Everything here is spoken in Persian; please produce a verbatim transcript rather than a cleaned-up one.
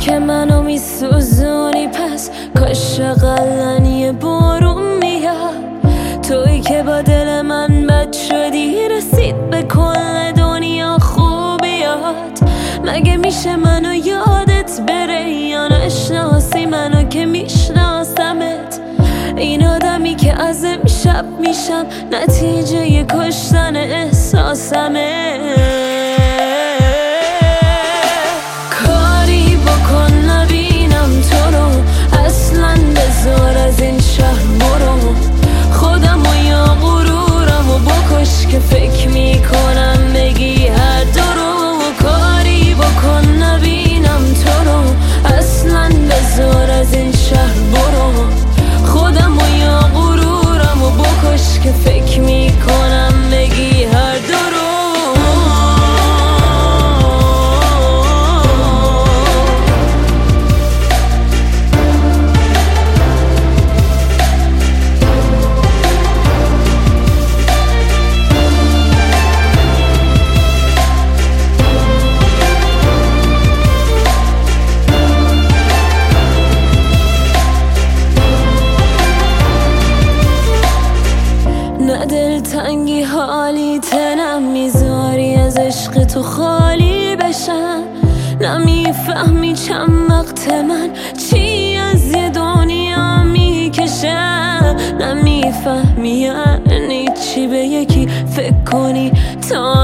که منو میسوزونی، پس کاش اقلن یه بارون میاد. تویی که با دل من بد شدی، رسید به کل دنیا خوبیات. مگه میشه منو یادت بره یا نشناسی منو که میشناسمت؟ این آدمی که از امشب میشم نتیجه ی کشتن احساسمه. کاری بکن نبینم تو رو، اصلا بذار از این شهر برو. خودم و یا غرورم و بکش که فکر میکنم بگی هر درو. کاری بکن نبینم تو رو، اصلا بذار از این شهر برو. خودم و یا غرورم و بکش که فکر میکنم بگی هر درو. نه دلتنگی حالی تنم میذاری از عشق تو خالی بشم. نمیفهمی چند وقت من چی از یه دنیا میکشم. نمیفهمی یعنی چی به یکی فکر کنی تا